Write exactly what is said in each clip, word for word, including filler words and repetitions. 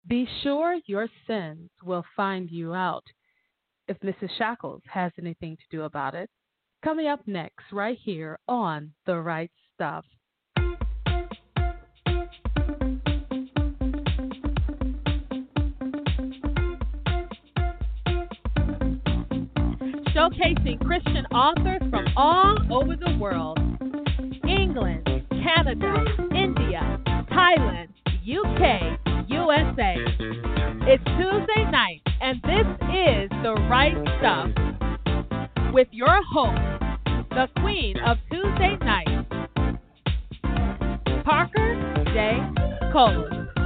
Be sure your sins will find you out if Missus Shackles has anything to do about it. Coming up next, right here on The Right Stuff. Showcasing Christian authors from all over the world. England, Canada, India, Thailand, U K, U S A. It's Tuesday night, and this is The Right Stuff with your host, the queen of Tuesday night, Parker J. Cole.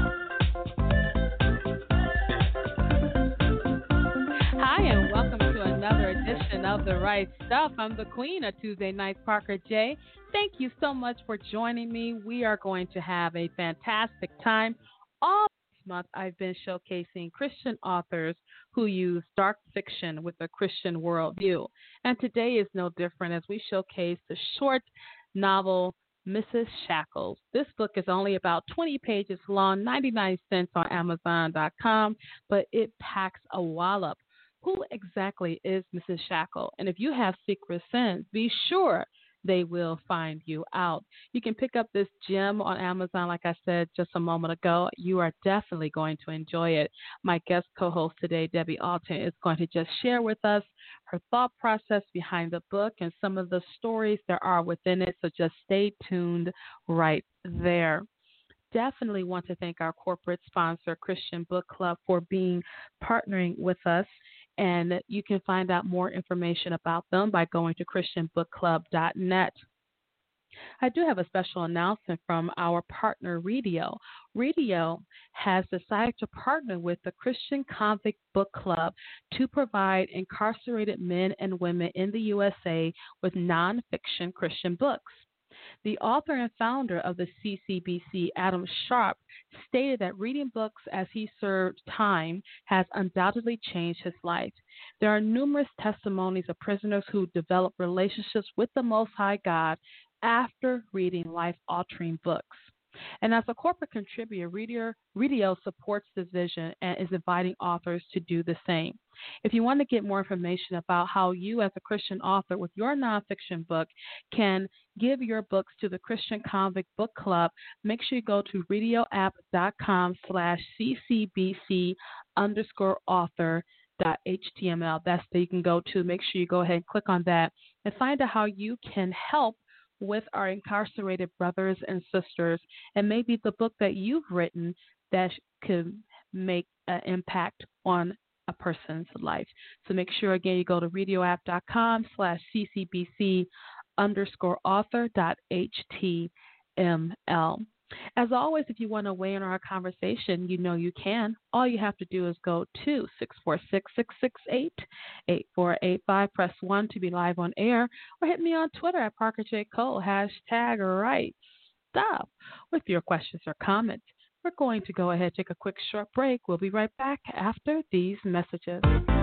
Hi, and welcome to another edition of The Right Stuff. I'm the queen of Tuesday nights, Parker J. Thank you so much for joining me. We are going to have a fantastic time. All this month, I've been showcasing Christian authors who use dark fiction with a Christian worldview. And today is no different as we showcase the short novel, Missus Shackles. This book is only about twenty pages long, ninety-nine cents on Amazon dot com, but it packs a wallop. Who exactly is Missus Shackle? And if you have secret sins, be sure they will find you out. You can pick up this gem on Amazon, like I said just a moment ago. You are definitely going to enjoy it. My guest co-host today, Debbie Alton, is going to just share with us her thought process behind the book and some of the stories there are within it. So just stay tuned right there. Definitely want to thank our corporate sponsor, Christian Book Club, for being partnering with us. And you can find out more information about them by going to christian book club dot net. I do have a special announcement from our partner, Redio. Redio has decided to partner with the Christian Convict Book Club to provide incarcerated men and women in the U S A with nonfiction Christian books. The author and founder of the C C B C, Adam Sharp, stated that reading books as he served time has undoubtedly changed his life. There are numerous testimonies of prisoners who developed relationships with the Most High God after reading life-altering books. And as a corporate contributor, Redio supports this vision and is inviting authors to do the same. If you want to get more information about how you as a Christian author with your nonfiction book can give your books to the Christian Convict Book Club, make sure you go to radioapp.com slash ccbc underscore author dot html. That's where you can go to. Make sure you go ahead and click on that and find out how you can help with our incarcerated brothers and sisters, and maybe the book that you've written that could make an impact on a person's life. So make sure, again, you go to radioapp.com slash ccbc underscore author dot html. As always, if you want to weigh in on our conversation, you know you can. All you have to do is go to six four six, six six eight, eight four eight five, press one to be live on air, or hit me on Twitter at Parker J. Cole, hashtag right stuff, with your questions or comments. We're going to go ahead and take a quick short break. We'll be right back after these messages.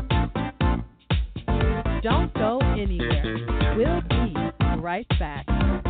Don't go anywhere. We'll be right back.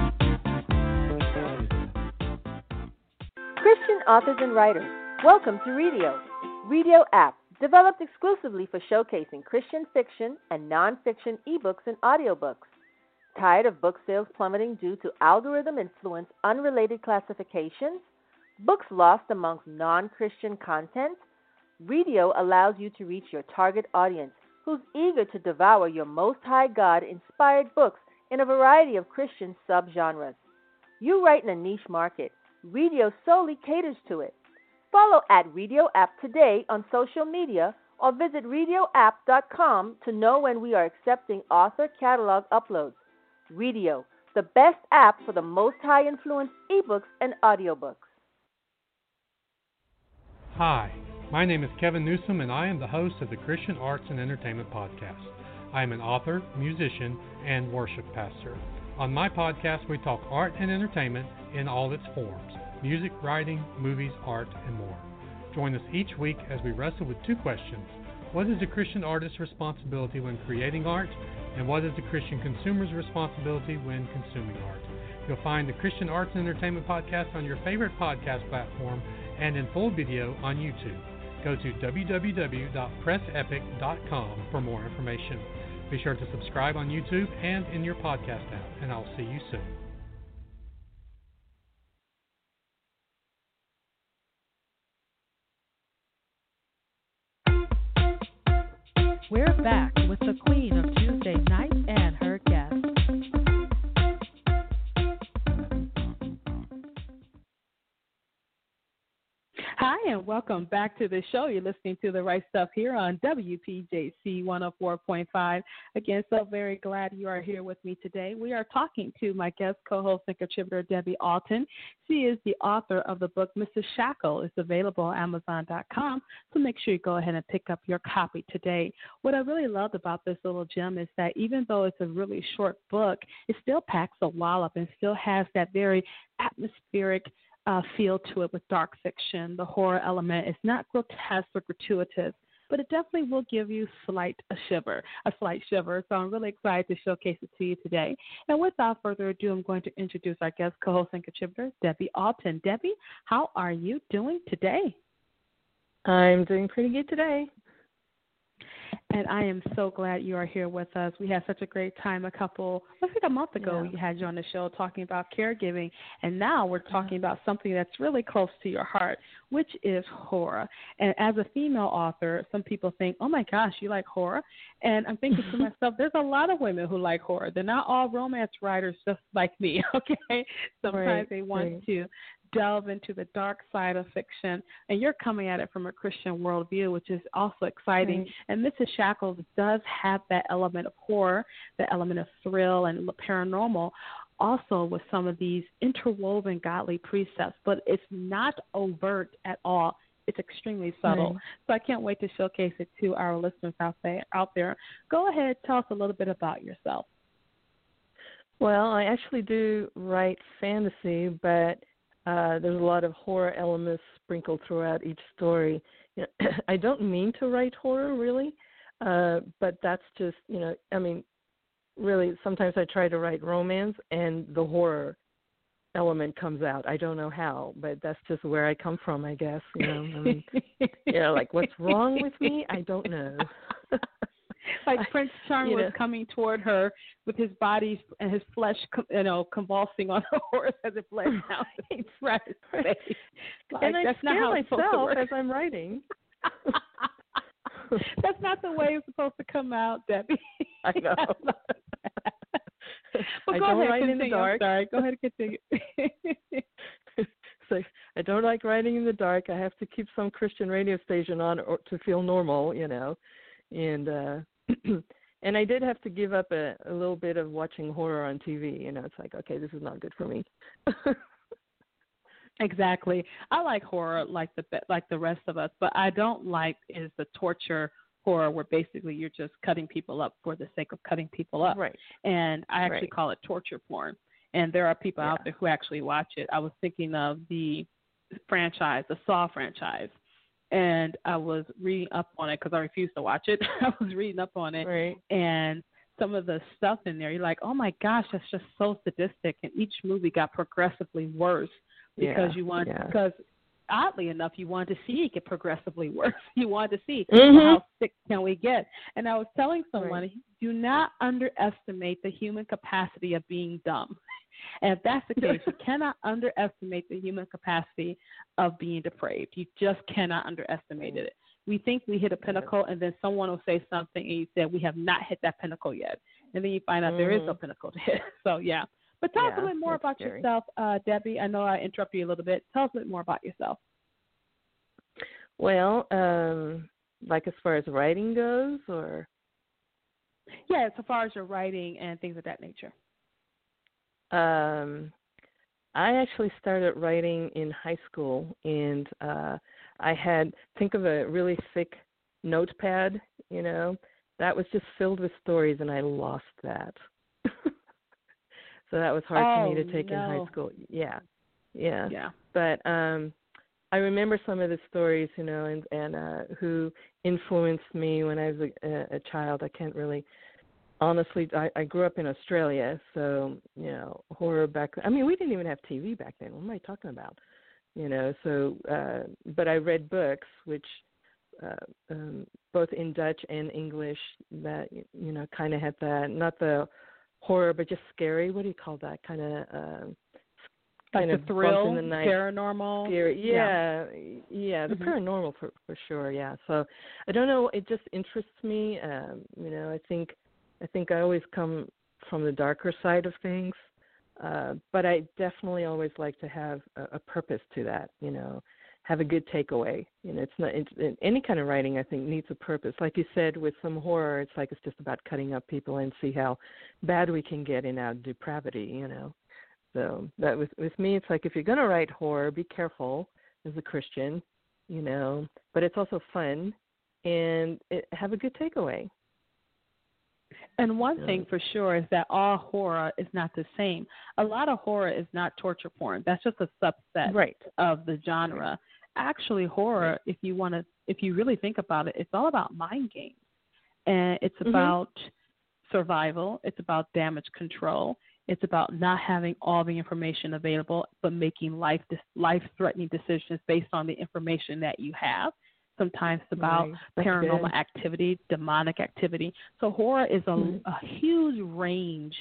Christian authors and writers, welcome to Redio. Redio app, developed exclusively for showcasing Christian fiction and nonfiction ebooks and audiobooks. Tired of book sales plummeting due to algorithm-influenced unrelated classifications? Books lost amongst non-Christian content? Redio allows you to reach your target audience who's eager to devour your Most High God-inspired books in a variety of Christian subgenres. You write in a niche market. Redio solely caters to it. Follow at Redio App today on social media or visit radio app dot com to know when we are accepting author catalog uploads. Redio, the best app for the Most High influenced ebooks and audiobooks. Hi, my name is Kevin Newsom and I am the host of the Christian Arts and Entertainment Podcast. I am an author, musician, and worship pastor. On my podcast, we talk art and entertainment in all its forms: music, writing, movies, art, and more. Join us each week as we wrestle with two questions. What is the Christian artist's responsibility when creating art? And what is the Christian consumer's responsibility when consuming art? You'll find the Christian Arts and Entertainment Podcast on your favorite podcast platform and in full video on YouTube. Go to w w w dot press epic dot com for more information. Be sure to subscribe on YouTube and in your podcast app, and I'll see you soon. We're back with the Queen of Tuesday Night and her guest. Hi, and welcome back to the show. You're listening to The Right Stuff here on W P J C one oh four point five. Again, so very glad you are here with me today. We are talking to my guest co-host and contributor, Debbie Alton. She is the author of the book, Missus Shackle. It's available on amazon dot com, so make sure you go ahead and pick up your copy today. What I really loved about this little gem is that even though it's a really short book, it still packs a wallop and still has that very atmospheric Uh, feel to it with dark fiction. The horror element is not grotesque or gratuitous, but it definitely will give you slight a shiver, a slight shiver. So I'm really excited to showcase it to you today. And without further ado, I'm going to introduce our guest co-host and contributor, Debbie Alton. Debbie, how are you doing today? I'm doing pretty good today. And I am so glad you are here with us. We had such a great time a couple, I think a month ago, Yeah. you had you on the show talking about caregiving. And now we're talking about something that's really close to your heart, which is horror. And as a female author, some people think, oh, my gosh, you like horror? And I'm thinking to myself, there's a lot of women who like horror. They're not all romance writers just like me, okay? Sometimes right, they want right. to delve into the dark side of fiction, and you're coming at it from a Christian worldview, which is also exciting. Right. And Missus Shackles does have that element of horror, the element of thrill and paranormal, also with some of these interwoven godly precepts, but it's not overt at all. It's extremely subtle. Right. So I can't wait to showcase it to our listeners out there. Out there. Go ahead, tell us a little bit about yourself. Well, I actually do write fantasy, but Uh, there's a lot of horror elements sprinkled throughout each story. You know, I don't mean to write horror, really, uh, but that's just, you know, I mean, really, sometimes I try to write romance, and the horror element comes out. I don't know how, but that's just where I come from, I guess. You know, I mean, you know, like, what's wrong with me? I don't know. Like Prince Charming was know. coming toward her with his body and his flesh, you know, convulsing on her horse as it bled down his right. face. Like, and I that's scare not how it's supposed to myself work. as I'm writing. That's not the way it's supposed to come out, Debbie. I know. Well, I go don't ahead, write continue. in the dark. I'm sorry. Go ahead and continue. So I don't like writing in the dark. I have to keep some Christian radio station on or, to feel normal, you know. And uh, and I did have to give up a, a little bit of watching horror on T V. You know, it's like, okay, this is not good for me. Exactly. I like horror like the like the rest of us, but I don't like is the torture horror where basically you're just cutting people up for the sake of cutting people up. Right. And I actually Right. call it torture porn. And there are people Yeah. out there who actually watch it. I was thinking of the franchise, the Saw franchise, and I was reading up on it because I refused to watch it. I was reading up on it, Right. and some of the stuff in there, you're like, oh my gosh, that's just so sadistic. And each movie got progressively worse because Yeah, you want yeah. because oddly enough, you wanted to see it get progressively worse. You wanted to see Mhm. well, how sick can we get. And I was telling someone, Right. do not underestimate the human capacity of being dumb. And if that's the case, you cannot underestimate the human capacity of being depraved. You just cannot underestimate it. We think we hit a pinnacle, and then someone will say something, and you say, we have not hit that pinnacle yet. And then you find out mm. there is no pinnacle to hit. So, yeah. But tell yeah, us a little bit more about scary. yourself, uh, Debbie. I know I interrupted you a little bit. Tell us a bit more about yourself. Well, um, like as far as writing goes, or? Yeah, so far as your writing and things of that nature. Um, I actually started writing in high school, and uh, I had, think of a really thick notepad, you know, that was just filled with stories, and I lost that. So that was hard oh, for me to take no. in high school. Yeah, yeah. Yeah. But um, I remember some of the stories, you know, and, and uh, who influenced me when I was a, a child. I can't really, honestly, I, I grew up in Australia, so, you know, horror back then. I mean, we didn't even have T V back then. What am I talking about? You know, so, uh, but I read books, which uh, um, both in Dutch and English that, you know, kind of had that, not the horror, but just scary. What do you call that? Kind of, uh, like kind the of thrill, in the night, paranormal. Scary. Yeah, yeah, yeah the mm-hmm. paranormal for for sure. Yeah. So I don't know. It just interests me. Um, you know, I think I think I always come from the darker side of things, uh, but I definitely always like to have a, a purpose to that. You know, have a good takeaway. You know, it's not it's, in any kind of writing. I think needs a purpose. Like you said, with some horror, it's like it's just about cutting up people and see how bad we can get in our depravity. You know. So that with with me, it's like if you're going to write horror, be careful as a Christian, you know. But it's also fun, and it, have a good takeaway. And one yeah. thing for sure is that all horror is not the same. A lot of horror is not torture porn. That's just a subset right. of the genre. Right. Actually, horror, right. if you want to, if you really think about it, it's all about mind games, and it's mm-hmm. about survival. It's about damage control. It's about not having all the information available, but making life life-threatening decisions based on the information that you have. Sometimes it's about right. paranormal good. activity, demonic activity. So horror is a, mm-hmm. a huge range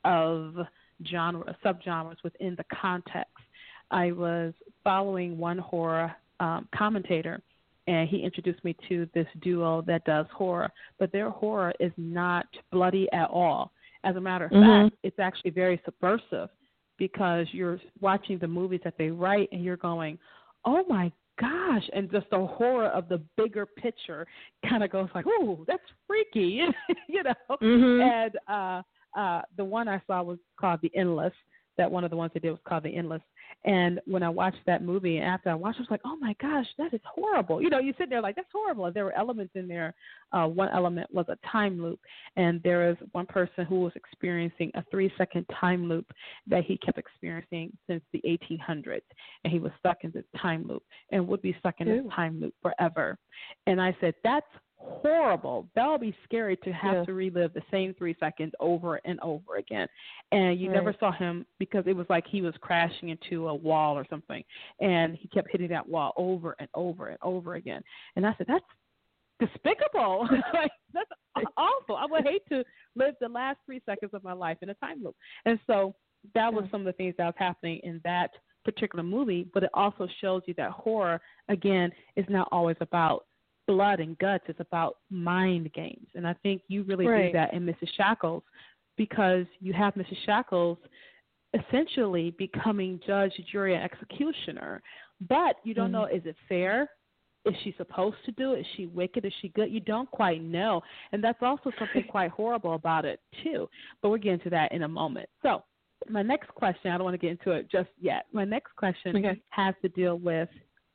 of genre, subgenres within the context. I was following one horror um, commentator, and he introduced me to this duo that does horror, but their horror is not bloody at all. As a matter of mm-hmm. fact, it's actually very subversive because you're watching the movies that they write and you're going, oh, my gosh, and just the horror of the bigger picture kind of goes like, oh, that's freaky, you know. Mm-hmm. And uh, uh, the one I saw was called The Endless. That one of the ones they did was called The Endless. And when I watched that movie, and after I watched it, I was like, oh, my gosh, that is horrible. You know, you sit there like, that's horrible. And there were elements in there. Uh, one element was a time loop. And there is one person who was experiencing a three-second time loop that he kept experiencing since the eighteen hundreds. And he was stuck in this time loop and would be stuck in Ew. this time loop forever. And I said, that's horrible. That would be scary to have yeah. to relive the same three seconds over and over again. And you right. never saw him because it was like he was crashing into a wall or something. And he kept hitting that wall over and over and over again. And I said, that's despicable. Like, that's awful. I would hate to live the last three seconds of my life in a time loop. And so that was some of the things that was happening in that particular movie. But it also shows you that horror, again, is not always about blood and guts. It's about mind games. And I think you really right. do that in Missus Shackles, because you have Missus Shackles essentially becoming judge, jury, and executioner. But you don't mm-hmm. know, is it fair? Is she supposed to do it? Is she wicked? Is she good? You don't quite know. And that's also something quite horrible about it, too. But we'll get into that in a moment. So my next question, I don't want to get into it just yet. My next question okay. has to deal with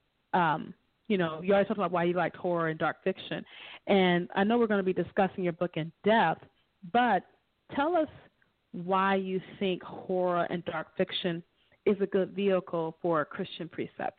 um, – you know, you always talk about why you liked horror and dark fiction. And I know we're going to be discussing your book in depth, but tell us why you think horror and dark fiction is a good vehicle for Christian precepts.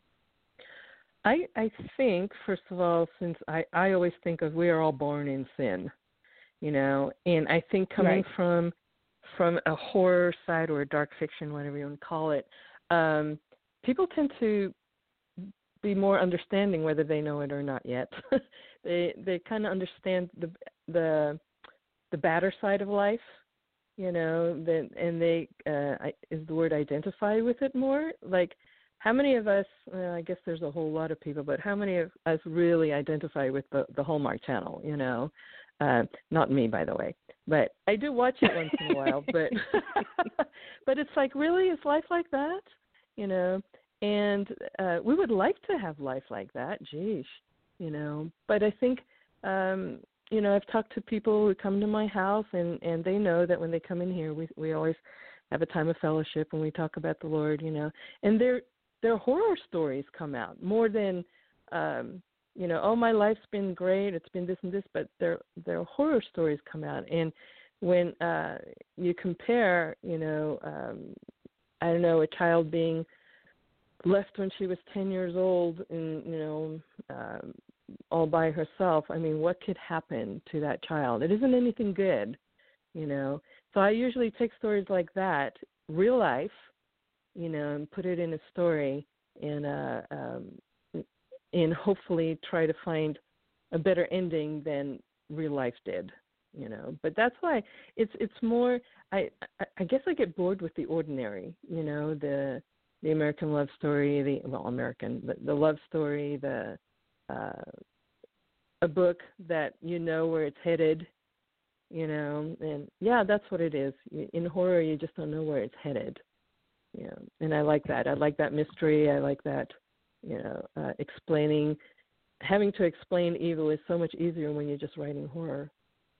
I, I think, first of all, since I, I always think of we are all born in sin, you know, and I think coming right. from from a horror side or a dark fiction, whatever you want to call it, um, people tend to be more understanding, whether they know it or not yet. they they kind of understand the the the badder side of life, you know, then and they uh, is the word identify with it more. Like, how many of us? Well, I guess there's a whole lot of people, but how many of us really identify with the the Hallmark Channel? You know, uh, not me, by the way, but I do watch it once in a while. But but it's like, really, is life like that? You know. And uh, we would like to have life like that, geez, you know. But I think, um, you know, I've talked to people who come to my house, and, and they know that when they come in here, we we always have a time of fellowship and we talk about the Lord, you know. And their their horror stories come out more than, um, you know, oh, my life's been great, it's been this and this, but their their horror stories come out. And when uh, you compare, you know, um, I don't know, a child being left when she was ten years old and, you know, um, all by herself. I mean, what could happen to that child? It isn't anything good, you know. So I usually take stories like that, real life, you know, and put it in a story and uh, um, and hopefully try to find a better ending than real life did, you know. But that's why it's it's more. I I guess I get bored with the ordinary, you know, the the American love story, the well American the, the love story, the uh, a book that you know where it's headed, you know, and yeah, that's what it is. In horror, you just don't know where it's headed, you know. And I like that. I like that mystery. I like that, you know, uh, explaining. Having to explain evil is so much easier when you're just writing horror.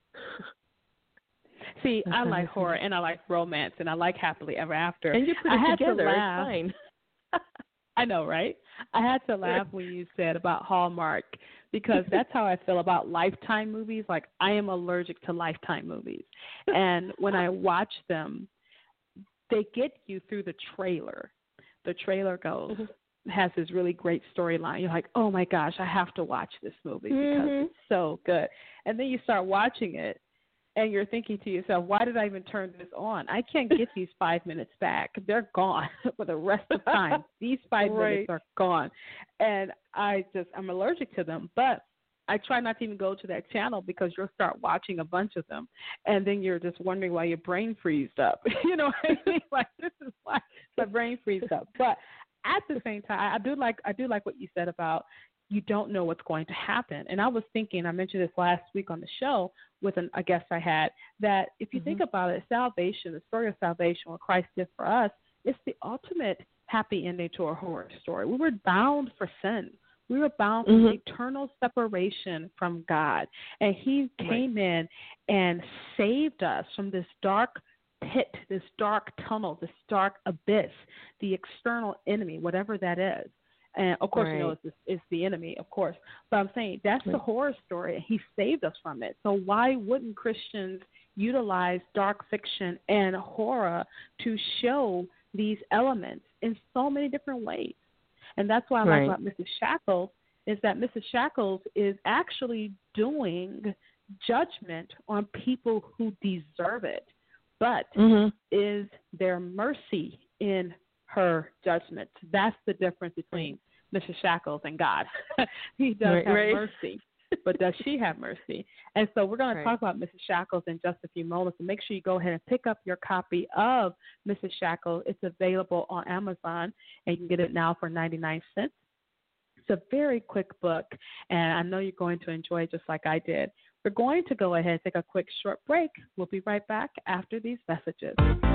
See, I like horror and I like romance and I like happily ever after. And you put I it had together. To laugh. It's fine. I know, right? I had to laugh when you said about Hallmark because that's how I feel about Lifetime movies. Like, I am allergic to Lifetime movies. And when I watch them, they get you through the trailer. The trailer goes, has this really great storyline. You're like, oh, my gosh, I have to watch this movie because mm-hmm. it's so good. And then you start watching it, and you're thinking to yourself, why did I even turn this on? I can't get these five minutes back. They're gone for the rest of the time. These five right. minutes are gone. And I just, I'm allergic to them. But I try not to even go to that channel because you'll start watching a bunch of them. And then you're just wondering why your brain freezed up. You know what I mean? Like, this is why my brain freezed up. But at the same time, I do like I do like what you said about you don't know what's going to happen. And I was thinking, I mentioned this last week on the show with an, a guest I had, that if you mm-hmm. think about it, salvation, the story of salvation, what Christ did for us, it's the ultimate happy ending to a horror story. We were bound for sin. We were bound mm-hmm. for eternal separation from God. And he came right. in and saved us from this dark pit, this dark tunnel, this dark abyss, the external enemy, whatever that is. And, of course, right. you know, it's, it's the enemy, of course. But I'm saying that's right. the horror story, and he saved us from it. So why wouldn't Christians utilize dark fiction and horror to show these elements in so many different ways? And that's why I right. like about Missus Shackles is that Missus Shackles is actually doing judgment on people who deserve it. But mm-hmm. is there mercy in her judgment? That's the difference between Missus Shackles and God. He does right, have right. mercy, but does she have mercy? And so we're going right. to talk about Missus Shackles in just a few moments. So make sure you go ahead and pick up your copy of Missus Shackles. It's available on Amazon, and you can get it now for ninety-nine cents. It's a very quick book, and I know you're going to enjoy it just like I did. We're going to go ahead and take a quick short break. We'll be right back after these messages.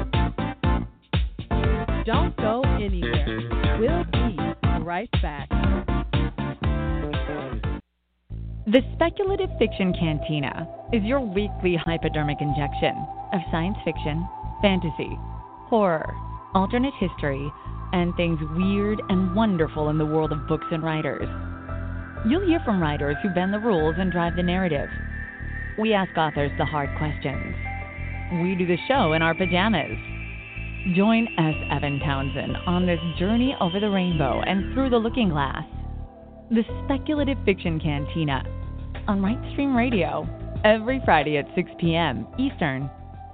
Don't go anywhere. We'll be right back. The Speculative Fiction Cantina is your weekly hypodermic injection of science fiction, fantasy, horror, alternate history, and things weird and wonderful in the world of books and writers. You'll hear from writers who bend the rules and drive the narrative. We ask authors the hard questions. We do the show in our pajamas. Join S. Evan Townsend on this journey over the rainbow and through the looking glass. The Speculative Fiction Cantina on Rightstream Radio every Friday at six p.m. Eastern.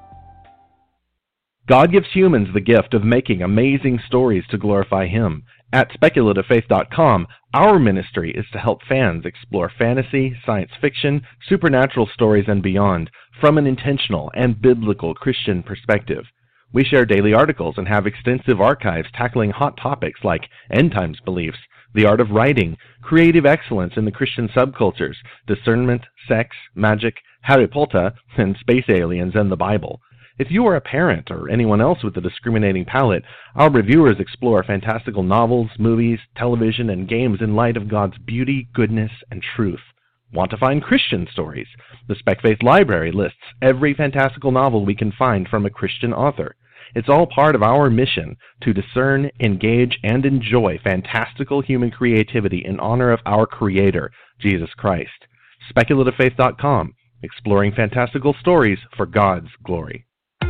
God gives humans the gift of making amazing stories to glorify Him. At speculative faith dot com, our ministry is to help fans explore fantasy, science fiction, supernatural stories, and beyond from an intentional and biblical Christian perspective. We share daily articles and have extensive archives tackling hot topics like end times beliefs, the art of writing, creative excellence in the Christian subcultures, discernment, sex, magic, Harry Potter, and space aliens and the Bible. If you are a parent or anyone else with a discriminating palate, our reviewers explore fantastical novels, movies, television, and games in light of God's beauty, goodness, and truth. Want to find Christian stories? The Spec Faith Library lists every fantastical novel we can find from a Christian author. It's all part of our mission to discern, engage, and enjoy fantastical human creativity in honor of our Creator, Jesus Christ. speculative faith dot com, exploring fantastical stories for God's glory.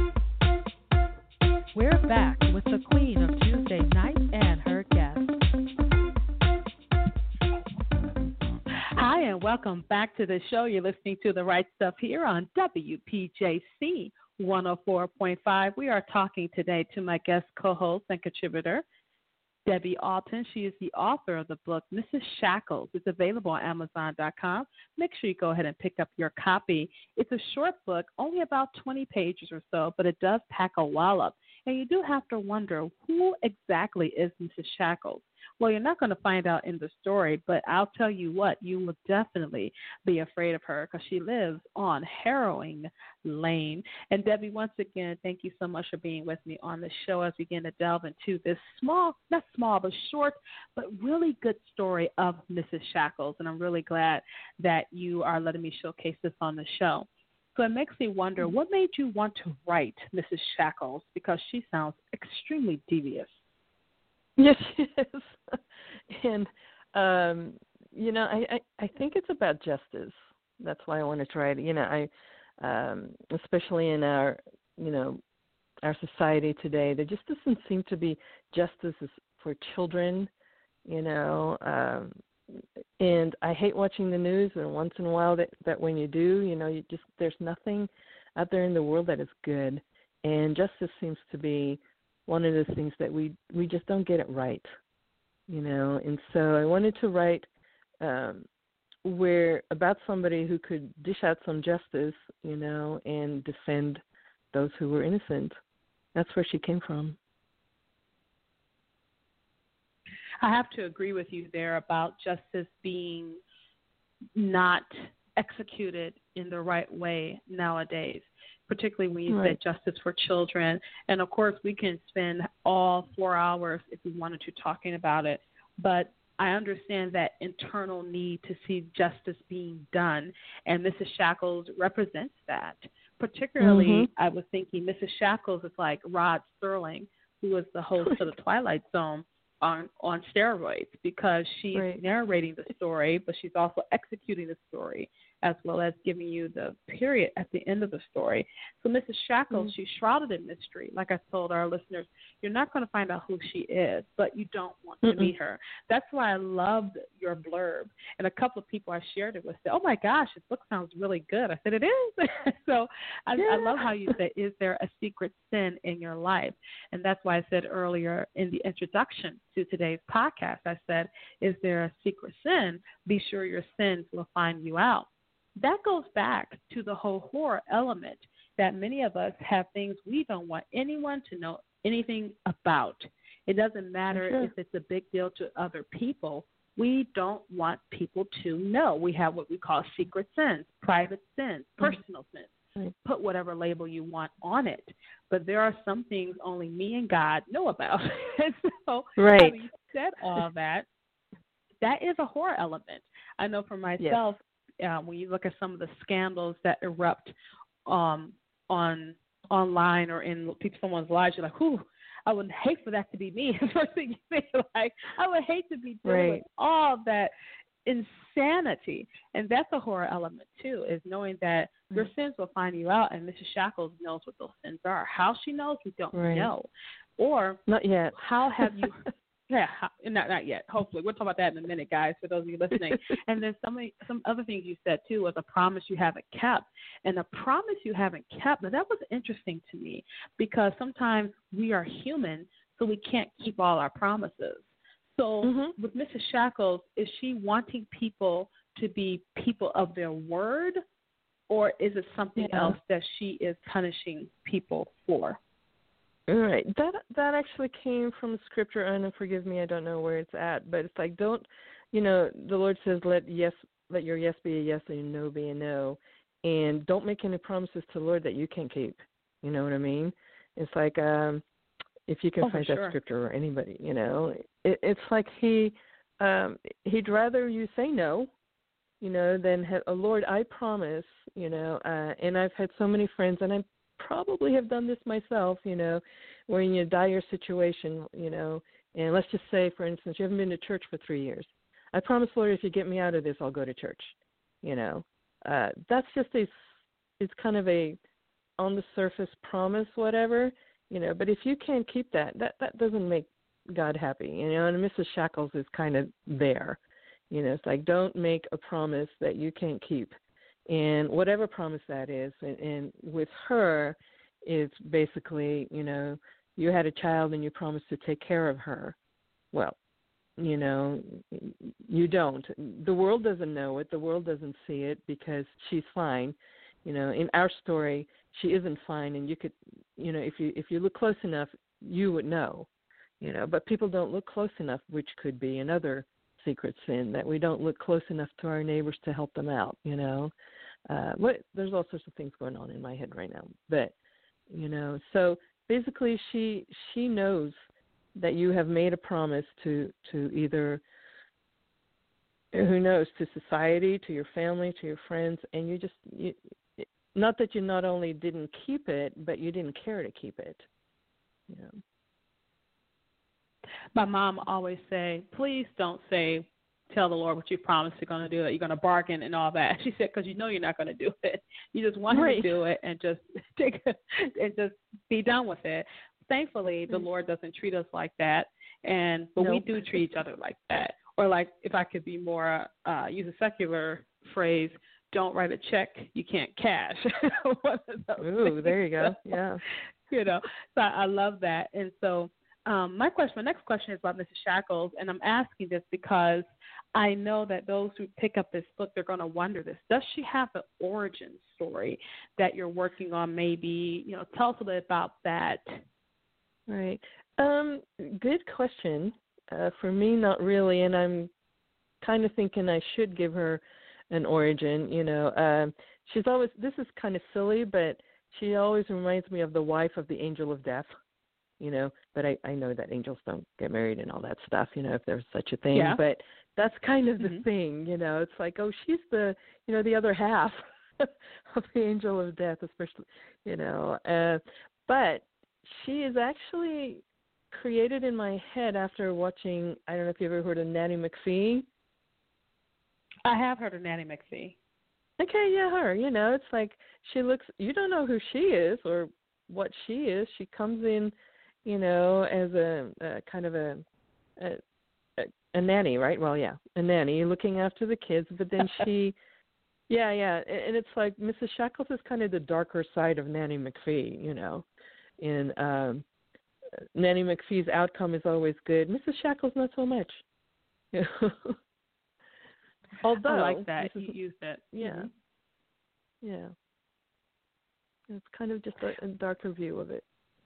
We're back with the Queen of Tuesday Nights and her guests. Hi, and welcome back to the show. You're listening to The Right Stuff here on W P J C one oh four point five. We are talking today to my guest co-host and contributor, Debbie Alton. She is the author of the book, Missus Shackles. It's available on Amazon dot com. Make sure you go ahead and pick up your copy. It's a short book, only about twenty pages or so, but it does pack a wallop. And you do have to wonder, who exactly is Missus Shackles? Well, you're not going to find out in the story, but I'll tell you what, you will definitely be afraid of her because she lives on Harrowing Lane. And Debbie, once again, thank you so much for being with me on the show as we begin to delve into this small, not small, but short, but really good story of Missus Shackles. And I'm really glad that you are letting me showcase this on the show. So it makes me wonder, what made you want to write Missus Shackles? Because she sounds extremely devious. Yes, she is. And, um, you know, I, I, I think it's about justice. That's why I wanted to write it. You know, I, um, especially in our, you know, our society today, there just doesn't seem to be justice for children, you know. Um, and I hate watching the news, and once in a while that, that when you do, you know, you just there's nothing out there in the world that is good. And justice seems to be one of the things that we, we just don't get it right, you know. And so I wanted to write um, where about somebody who could dish out some justice, you know, and defend those who were innocent. That's where she came from. I have to agree with you there about justice being not executed in the right way nowadays, particularly when you right. said justice for children. And, of course, we can spend all four hours if we wanted to talking about it, but I understand that internal need to see justice being done, and Missus Shackles represents that. Particularly, mm-hmm. I was thinking Missus Shackles is like Rod Serling, who was the host of The Twilight Zone, on on steroids, because she's right. narrating the story, but she's also executing the story as well as giving you the period at the end of the story. So Missus Shackles, mm-hmm. she's shrouded in mystery. Like I told our listeners, you're not going to find out who she is, but you don't want Mm-mm. to meet her. That's why I loved your blurb. And a couple of people I shared it with said, oh, my gosh, this book sounds really good. I said, it is. so I, yeah. I love how you said, is there a secret sin in your life? And that's why I said earlier in the introduction to today's podcast, I said, is there a secret sin? Be sure your sins will find you out. That goes back to the whole horror element, that many of us have things we don't want anyone to know anything about. It doesn't matter sure. if it's a big deal to other people. We don't want people to know. We have what we call secret sins, private sins, personal mm-hmm. sins. Right. Put whatever label you want on it. But there are some things only me and God know about. And so right. having said all that, that is a horror element. I know for myself, yes. Uh, when you look at some of the scandals that erupt um, on online or in someone's lives, you're like, "Whew, I would hate for that to be me." First thing you think, like, I would hate to be dealing right. with all that insanity, and that's a horror element too. Is knowing that mm-hmm. your sins will find you out, and Missus Shackles knows what those sins are. How she knows, we don't right. know, or not yet. How have you? Yeah, not not yet. Hopefully, we'll talk about that in a minute, guys. For those of you listening, and then some some other things you said too was a promise you haven't kept, and a promise you haven't kept. Now that was interesting to me because sometimes we are human, so we can't keep all our promises. So mm-hmm. with Missus Shackles, is she wanting people to be people of their word, or is it something yeah. else that she is punishing people for? All right. That that actually came from scripture, and forgive me, I don't know where it's at, but it's like, don't, you know, the Lord says, let yes, let your yes be a yes and your no be a no, and don't make any promises to the Lord that you can't keep. You know what I mean? It's like, um, if you can oh, find sure. that scripture or anybody, you know, it, it's like he, um, he'd rather you say no, you know, than have, oh, Lord, I promise, you know, uh, and I've had so many friends, and I probably have done this myself, you know, where in a dire situation, you know, and let's just say, for instance, you haven't been to church for three years. I promise, Lord, if you get me out of this, I'll go to church, you know. Uh, that's just a, it's kind of a on the surface promise, whatever, you know, but if you can't keep that, that, that doesn't make God happy, you know, and Missus Shackles is kind of there, you know, it's like, don't make a promise that you can't keep. And whatever promise that is, and, and with her, it's basically, you know, you had a child and you promised to take care of her, well, you know, you don't. The world doesn't know it. The world doesn't see it because she's fine. You know, in our story, she isn't fine, and you could, you know, if you if you look close enough, you would know. You know, but people don't look close enough, which could be another secret sin, that we don't look close enough to our neighbors to help them out. You know, uh, what there's all sorts of things going on in my head right now, but you know, so basically, she she knows that you have made a promise to, to either, who knows, to society, to your family, to your friends, and you just, you, not that you not only didn't keep it, but you didn't care to keep it. You know. My mom always say, please don't say, tell the Lord what you promised you're going to do, that you're going to bargain and all that. She said, because you know you're not going to do it. You just want right. to do it and just take it and just be done with it. Thankfully, the Lord doesn't treat us like that, and but nope. we do treat each other like that. Or like, if I could be more, uh, use a secular phrase, don't write a check you can't cash. Ooh, there you go. Yeah. You know, so I love that. And so um, my question, my next question is about Missus Shackles, and I'm asking this because I know that those who pick up this book, they're going to wonder this. Does she have an origin story that you're working on? Maybe, you know, tell us a bit about that. Right. Um, good question. Uh, for me, not really, and I'm kind of thinking I should give her an origin. You know, um, she's always, this is kind of silly, but she always reminds me of the wife of the angel of death, you know, but I, I know that angels don't get married and all that stuff, you know, if there's such a thing. Yeah. But that's kind of the mm-hmm. thing, you know, it's like, oh, she's the, you know, the other half of the angel of death, especially, you know, uh, but she is actually created in my head after watching, I don't know if you've ever heard of Nanny McPhee. I have heard of Nanny McPhee. Okay, yeah, her. You know, it's like she looks, you don't know who she is or what she is. She comes in, you know, as a, a kind of a, a a nanny, right? Well, yeah, a nanny looking after the kids, but then she, yeah, yeah, and it's like Missus Shackles is kind of the darker side of Nanny McPhee, you know. And um, Nanny McPhee's outcome is always good. Missus Shackles, not so much. Although I like that Missus you used it. Yeah, mm-hmm. yeah. It's kind of just a, a darker view of it.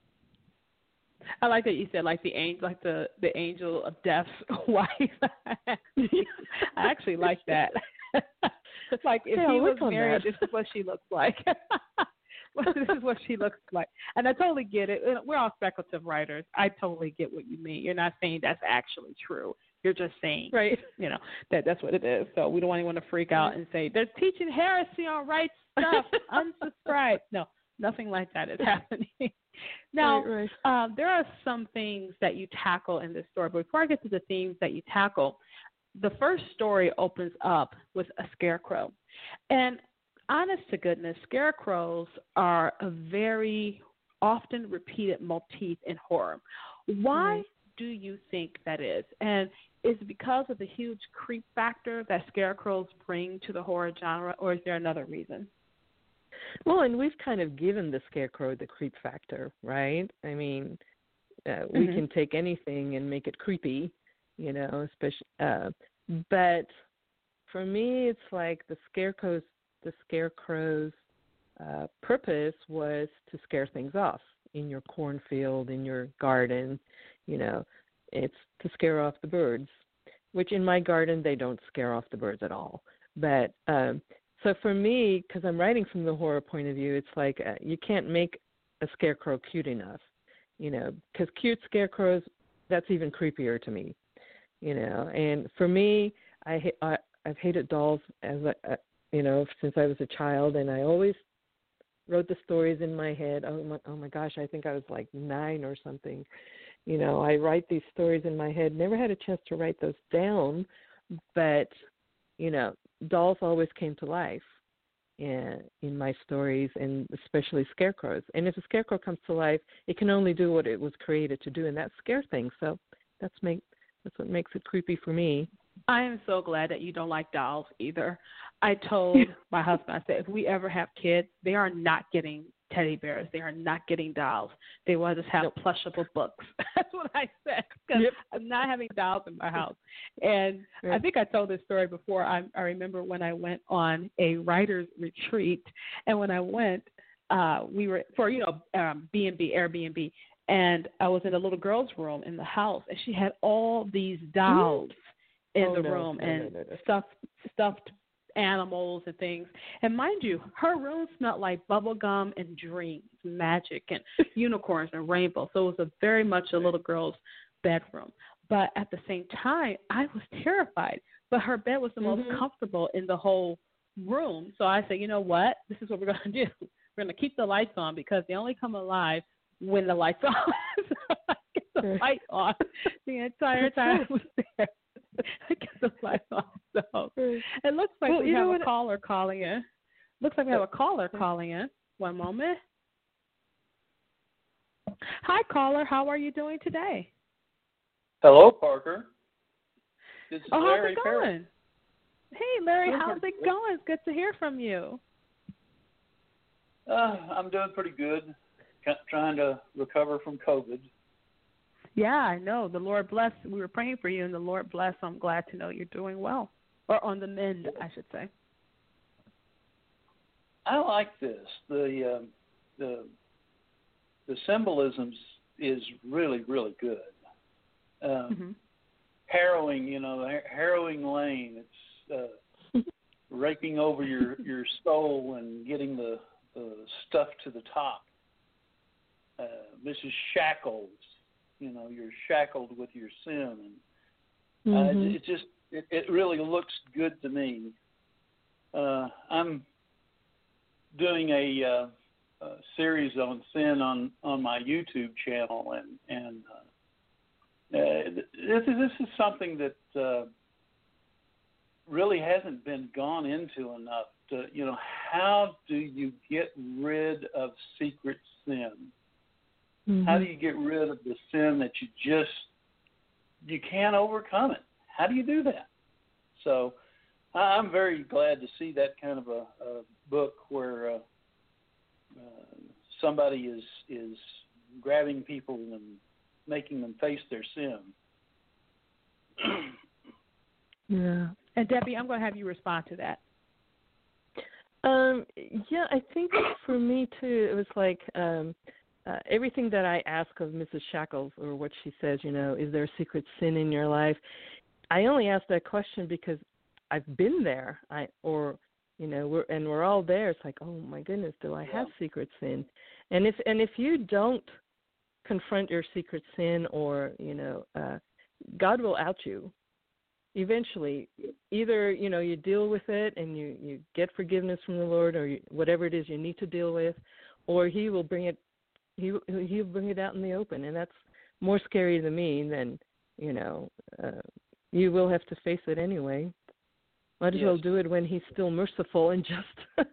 I like that you said like the angel, like the, the angel of death's wife. I actually like that. Like if yeah, he was on married, that. this is what she looks like. This is what she looks like. And I totally get it. We're all speculative writers. I totally get what you mean. You're not saying that's actually true. You're just saying, right. you know, that that's what it is. So we don't want anyone to freak out and say, they're teaching heresy on right stuff. Unsubscribe. No, nothing like that is happening. Now, right, right. Um, there are some things that you tackle in this story. But before I get to the themes that you tackle, the first story opens up with a scarecrow. And honest to goodness, scarecrows are a very often repeated motif in horror. Why mm-hmm. do you think that is? And is it because of the huge creep factor that scarecrows bring to the horror genre, or is there another reason? Well, and we've kind of given the scarecrow the creep factor, right? I mean, uh, we mm-hmm. can take anything and make it creepy, you know, especially. Uh, but for me, it's like the scarecrow's the scarecrow's uh, purpose was to scare things off in your cornfield, in your garden. You know, it's to scare off the birds, which in my garden they don't scare off the birds at all. But um, so for me, because I'm writing from the horror point of view, it's like uh, you can't make a scarecrow cute enough, you know, because cute scarecrows, that's even creepier to me, you know. And for me, I, I I've hated dolls as a, a you know, since I was a child, and I always wrote the stories in my head. Oh my, oh my gosh, I think I was like nine or something. You know, I write these stories in my head. Never had a chance to write those down, but, you know, dolls always came to life in, in my stories, and especially scarecrows. And if a scarecrow comes to life, it can only do what it was created to do, and that's scare things. So that's make that's what makes it creepy for me. I am so glad that you don't like dolls either. I told my husband, I said, if we ever have kids, they are not getting teddy bears. They are not getting dolls. They will just have nope. plushable books. That's what I said, because yep. I'm not having dolls in my house. And yep. I think I told this story before. I, I remember when I went on a writer's retreat, and when I went, uh, we were for, you know, um, B and B, Airbnb, and I was in a little girl's room in the house, and she had all these dolls mm. in oh, the no, room no, and no, no, no. stuffed stuffed animals and things. And mind you, her room smelled like bubble gum and dreams, magic, and unicorns and rainbows. So it was a very much a little girl's bedroom. But at the same time, I was terrified. But her bed was the mm-hmm. most comfortable in the whole room. So I said, you know what? This is what we're going to do. We're going to keep the lights on, because they only come alive when the lights are on. So I get the light on the entire time I was there. I get the lights on. So it looks like well, we have a what? caller calling in. Looks like we have a caller calling in. One moment. Hi, caller. How are you doing today? Hello, Parker. This is oh, Larry how's it going? Perry. Hey, Larry. How's it going? It's good to hear from you. Uh, I'm doing pretty good. Trying to recover from COVID. Yeah, I know. The Lord bless. We were praying for you, and the Lord bless. I'm glad to know you're doing well, or on the mend, I should say. I like this. The um, the the symbolism is really, really good. Um, mm-hmm. Harrowing, you know, harrowing lane. It's uh, raking over your, your soul and getting the, the stuff to the top. Uh, Missus Shackles. You know, you're shackled with your sin, and uh, mm-hmm. it, it just it, it really looks good to me. Uh, I'm doing a, uh, a series on sin on, on my YouTube channel, and and uh, uh, this is this is something that uh, really hasn't been gone into enough. To, you know, how do you get rid of secret sin? Mm-hmm. How do you get rid of the sin that you just, you can't overcome it? How do you do that? So I'm very glad to see that kind of a, a book where uh, uh, somebody is is grabbing people and making them face their sin. Yeah. And Debbie, I'm going to have you respond to that. Um, yeah, I think for me too, it was like, um, Uh, everything that I ask of Missus Shackles, or what she says, you know, is there a secret sin in your life? I only ask that question because I've been there, I or you know, we're and we're all there. It's like, oh my goodness, do I have secret sin? And if and if you don't confront your secret sin, or you know, uh, God will out you. Eventually, either you know you deal with it and you, you get forgiveness from the Lord, or you, whatever it is you need to deal with, or He will bring it. He he'll bring it out in the open, and that's more scary to me than, you know, uh, you will have to face it anyway. Might as yes. well do it when He's still merciful and just.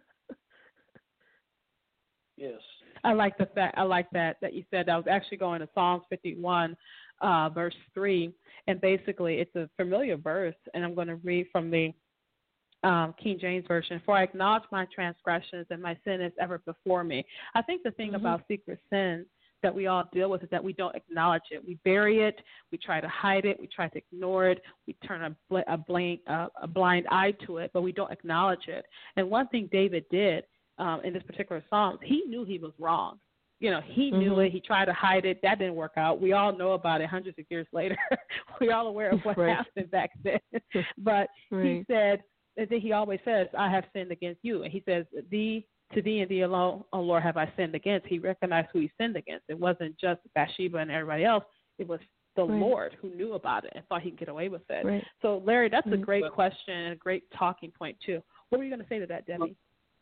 Yes. I like the fact. I like that that you said. I was actually going to Psalms fifty-one, uh, verse three, and basically it's a familiar verse, and I'm going to read from the Um, King James Version. For I acknowledge my transgressions, and my sin is ever before me. I think the thing mm-hmm. about secret sin that we all deal with is that we don't acknowledge it. We bury it. We try to hide it. We try to ignore it. We turn a, bl- a, blind, uh, a blind eye to it, but we don't acknowledge it. And one thing David did um, in this particular psalm, he knew he was wrong. You know, he mm-hmm. knew it. He tried to hide it. That didn't work out. We all know about it hundreds of years later. We're all aware of what right. happened back then. But right. he said, and then he always says, I have sinned against you. And he says, thee, to thee and thee alone, O Lord, have I sinned against. He recognized who he sinned against. It wasn't just Bathsheba and everybody else. It was the right. Lord who knew about it and thought he could get away with it. Right. So, Larry, that's mm-hmm. a great question and a great talking point, too. What were you going to say to that, Debbie?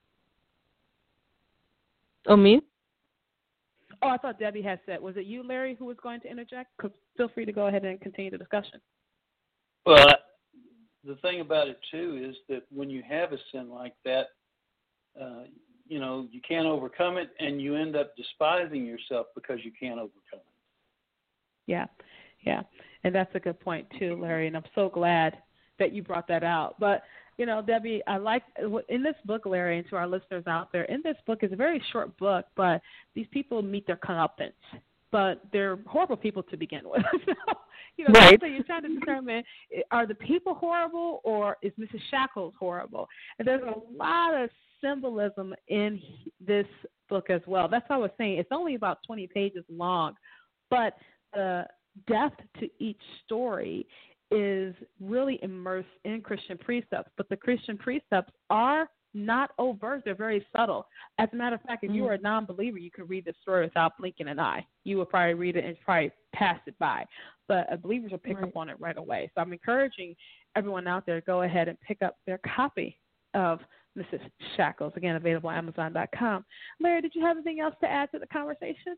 Oh, me? Oh, I thought Debbie had said. Was it you, Larry, who was going to interject? Feel free to go ahead and continue the discussion. Well, the thing about it, too, is that when you have a sin like that, uh, you know, you can't overcome it, and you end up despising yourself because you can't overcome it. Yeah, yeah. And that's a good point, too, Larry, and I'm so glad that you brought that out. But You know, Debbie, I like in this book, Larry, and to our listeners out there, in this book is a very short book, but these people meet their comeuppance. But they're horrible people to begin with. So, you know, right. so you're trying to determine, are the people horrible or is Missus Shackles horrible? And there's a lot of symbolism in this book as well. That's what I was saying. It's only about twenty pages long, but the depth to each story is really immersed in Christian precepts. But the Christian precepts are not overt. They're very subtle. As a matter of fact, if you were a non-believer, you could read the story without blinking an eye. You would probably read it and probably pass it by. But uh, believers will pick right. up on it right away. So I'm encouraging everyone out there to go ahead and pick up their copy of Missus Shackles, again, available on Amazon dot com. Larry, did you have anything else to add to the conversation?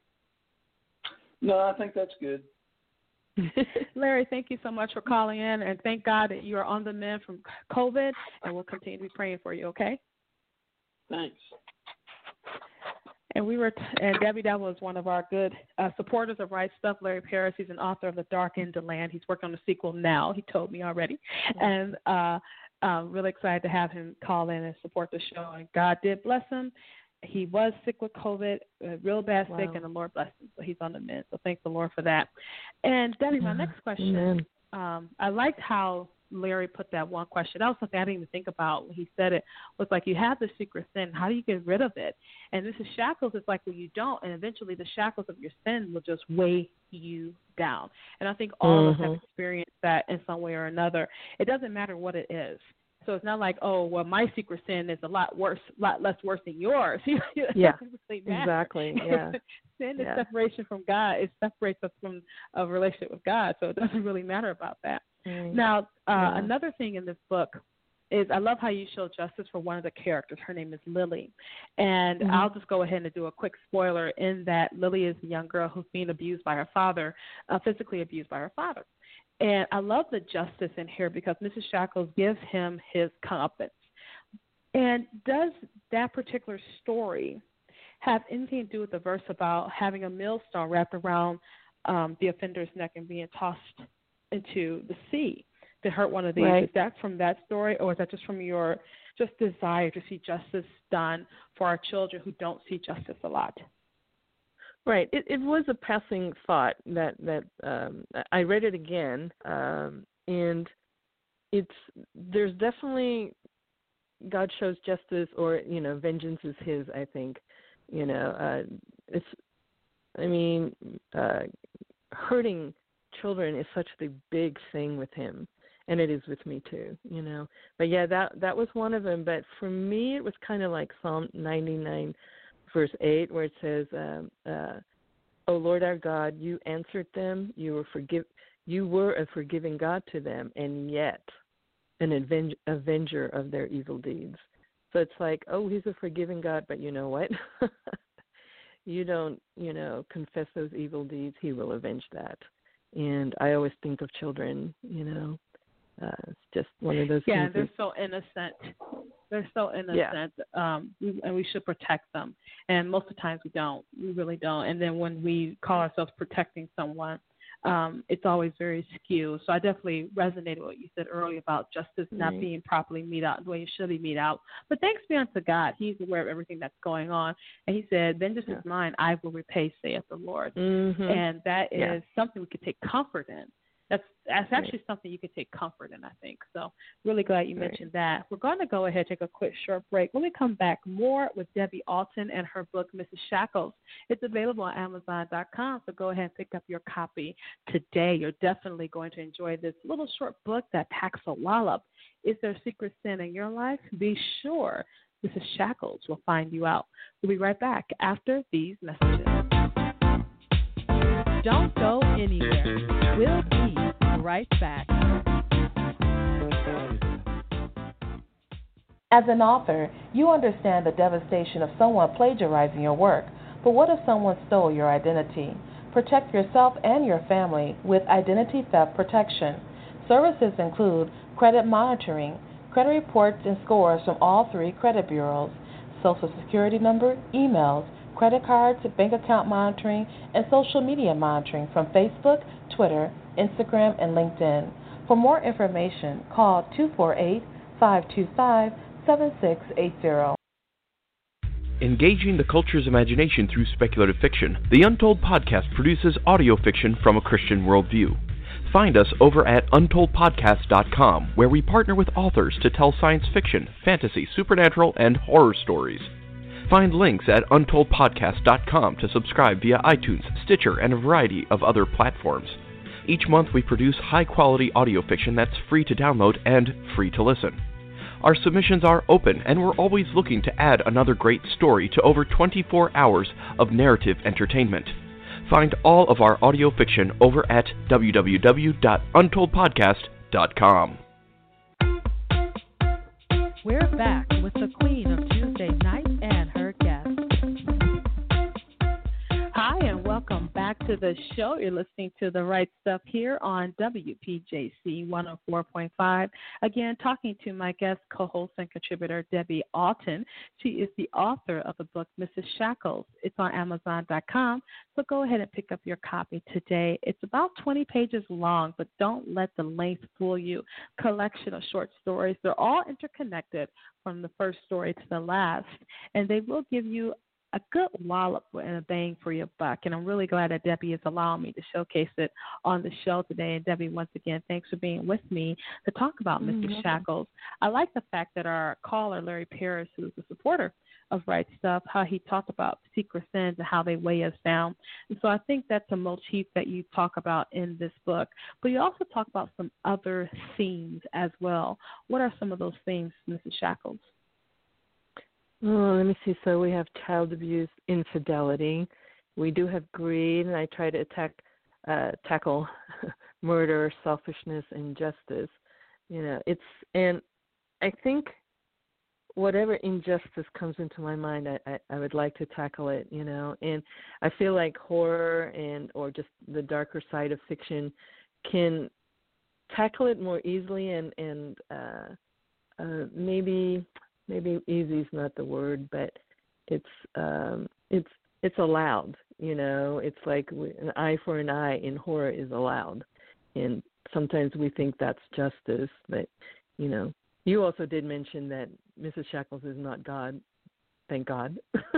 No, I think that's good. Larry, thank you so much for calling in, and thank God that you are on the mend from COVID, and we'll continue to be praying for you, okay? Thanks. And we were, t- and Debbie, that was one of our good uh, supporters of Right Stuff, Larry Paris. He's an author of The Dark End of Land. He's working on the sequel now, he told me already, and uh, I'm really excited to have him call in and support the show, and God did bless him. He was sick with COVID, uh, real bad wow. sick, and the Lord blessed him. So he's on the mend. So thank the Lord for that. And Debbie, my next question, um, I liked how Larry put that one question. That was something I didn't even think about when he said it. Was like, you have the secret sin. How do you get rid of it? And this is shackles. It's like, well, you don't. And eventually the shackles of your sin will just weigh you down. And I think all mm-hmm. of us have experienced that in some way or another. It doesn't matter what it is. So it's not like, oh, well, my secret sin is a lot worse, a lot less worse than yours. Yeah, really exactly. Yeah. Sin yeah. is separation from God. It separates us from a relationship with God. So it doesn't really matter about that. Mm. Now, uh, yeah. another thing in this book is I love how you show justice for one of the characters. Her name is Lily. And mm-hmm. I'll just go ahead and do a quick spoiler in that Lily is a young girl who's being abused by her father, uh, physically abused by her father. And I love the justice in here because Missus Shackles gives him his comeuppance. And does that particular story have anything to do with the verse about having a millstone wrapped around um, the offender's neck and being tossed into the sea to hurt one of these? Right. Is that from that story, or is that just from your just desire to see justice done for our children who don't see justice a lot? Right. It, it was a passing thought that that um, I read it again, um, and it's there's definitely God shows justice, or you know, vengeance is His. I think, you know, uh, it's. I mean, uh, hurting children is such a big thing with Him, and it is with me too. You know, but yeah, that that was one of them. But for me, it was kind of like Psalm ninety-nine. Verse eight, where it says, um, uh, "O Lord our God, you answered them. You were forgive. You were a forgiving God to them, and yet an avenge- avenger of their evil deeds." So it's like, oh, He's a forgiving God, but you know what? You don't, you know, confess those evil deeds, He will avenge that. And I always think of children, you know. Uh, it's just one of those yeah, things. Yeah, they're so innocent. They're so innocent, yeah. um, and we should protect them. And most of the times we don't. We really don't. And then when we call ourselves protecting someone, um, it's always very skewed. So I definitely resonated with what you said earlier about justice mm-hmm. not being properly meted out the way it should be meted out. But thanks be unto God. He's aware of everything that's going on. And He said, vengeance yeah. is mine, I will repay, saith the Lord. Mm-hmm. And that is yeah. something we could take comfort in. That's that's actually right. something you could take comfort in, I think. So really glad you right. mentioned that. We're going to go ahead and take a quick short break. When we come back, more with Debbie Alton and her book, Missus Shackles. It's available on Amazon dot com, so go ahead and pick up your copy today. You're definitely going to enjoy this little short book that packs a wallop. Is there a secret sin in your life? Be sure Missus Shackles will find you out. We'll be right back after these messages. Don't go anywhere. We'll be right back. As an author, you understand the devastation of someone plagiarizing your work. But what if someone stole your identity? Protect yourself and your family with identity theft protection. Services include credit monitoring, credit reports and scores from all three credit bureaus, social security number, emails, credit cards, bank account monitoring, and social media monitoring from Facebook, Twitter, Instagram, and LinkedIn. For more information, call two four eight, five two five, seven six eight zero. Engaging the culture's imagination through speculative fiction, the Untold Podcast produces audio fiction from a Christian worldview. Find us over at untold podcast dot com, where we partner with authors to tell science fiction, fantasy, supernatural, and horror stories. Find links at untold podcast dot com to subscribe via iTunes, Stitcher, and a variety of other platforms. Each month we produce high-quality audio fiction that's free to download and free to listen. Our submissions are open, and we're always looking to add another great story to over twenty-four hours of narrative entertainment. Find all of our audio fiction over at w w w dot untold podcast dot com. We're back with the Queen of Tuesday Night and her guest. Hi, and welcome back to the show. You're listening to The Right Stuff here on W P J C one oh four point five. Again, talking to my guest, co-host, and contributor, Debbie Alton. She is the author of the book, Missus Shackles. It's on amazon dot com, so go ahead and pick up your copy today. It's about twenty pages long, but don't let the length fool you. Collection of short stories. They're all interconnected from the first story to the last, and they will give you a good wallop and a bang for your buck. And I'm really glad that Debbie is allowing me to showcase it on the show today. And Debbie, once again, thanks for being with me to talk about mm-hmm. Missus Shackles. I like the fact that our caller, Larry Paris, who's a supporter of Right Stuff, how he talked about secret sins and how they weigh us down. And so I think that's a motif that you talk about in this book. But you also talk about some other themes as well. What are some of those themes, Missus Shackles? Oh, let me see. So we have child abuse, infidelity. We do have greed, and I try to attack, uh, tackle murder, selfishness, injustice. You know, it's and I think whatever injustice comes into my mind, I, I, I would like to tackle it. You know, and I feel like horror and or just the darker side of fiction can tackle it more easily and and uh, uh, maybe. Maybe easy is not the word, but it's um, it's it's allowed. You know, it's like we, an eye for an eye in horror is allowed, and sometimes we think that's justice. But you know, you also did mention that Missus Shackles is not God. Thank God.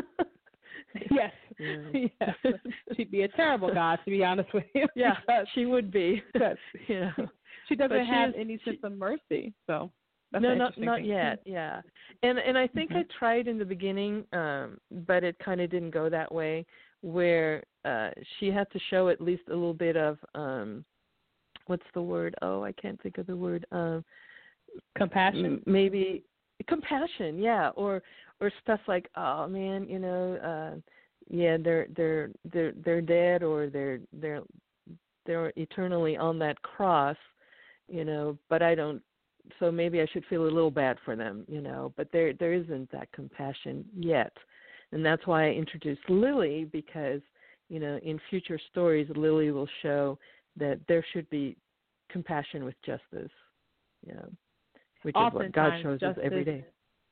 Yes, yeah. Yes. She'd be a terrible God, to be honest with you. Yeah, she would be. Because, you know, she doesn't but have she is, any sense she, of mercy. So. That's no, not not thing. yet. Yeah, and and I think mm-hmm. I tried in the beginning, um, but it kind of didn't go that way. Where uh, she had to show at least a little bit of um, what's the word? Oh, I can't think of the word. Um, compassion. Maybe compassion. Yeah, or or stuff like, oh man, you know, uh, yeah, they're they're they're they're dead, or they're they're they're eternally on that cross, you know. But I don't. So maybe I should feel a little bad for them, you know, but there there isn't that compassion yet. And that's why I introduced Lily, because, you know, in future stories, Lily will show that there should be compassion with justice, you know, which is what God shows us every day.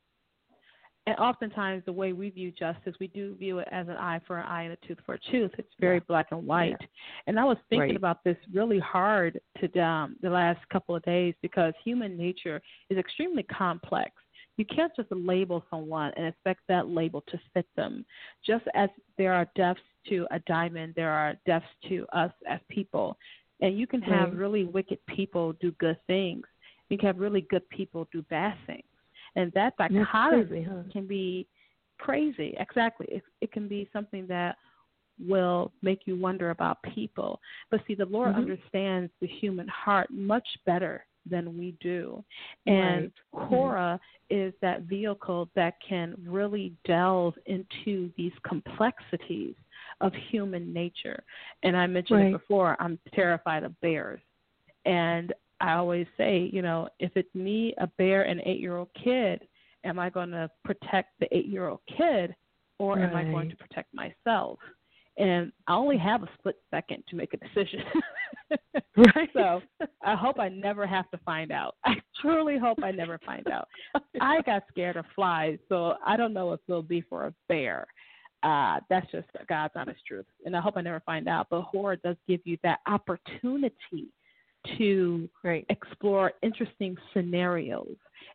And oftentimes the way we view justice, we do view it as an eye for an eye and a tooth for a tooth. It's very yeah. black and white. Yeah. And I was thinking right. about this really hard to um, the last couple of days, because human nature is extremely complex. You can't just label someone and expect that label to fit them. Just as there are depths to a diamond, there are depths to us as people. And you can have right. really wicked people do good things. You can have really good people do bad things. And that dichotomy huh? can be crazy. Exactly. It, it can be something that will make you wonder about people. But see, the Lord mm-hmm. understands the human heart much better than we do. And right. horror mm-hmm. is that vehicle that can really delve into these complexities of human nature. And I mentioned right. it before, I'm terrified of bears. And I always say, you know, if it's me, a bear, and an eight-year-old kid, am I going to protect the eight-year-old kid, or right. am I going to protect myself? And I only have a split second to make a decision. Right. So I hope I never have to find out. I truly hope I never find out. I got scared of flies, so I don't know if it'll be for a bear. Uh, that's just God's honest truth. And I hope I never find out. But horror does give you that opportunity to right. explore interesting scenarios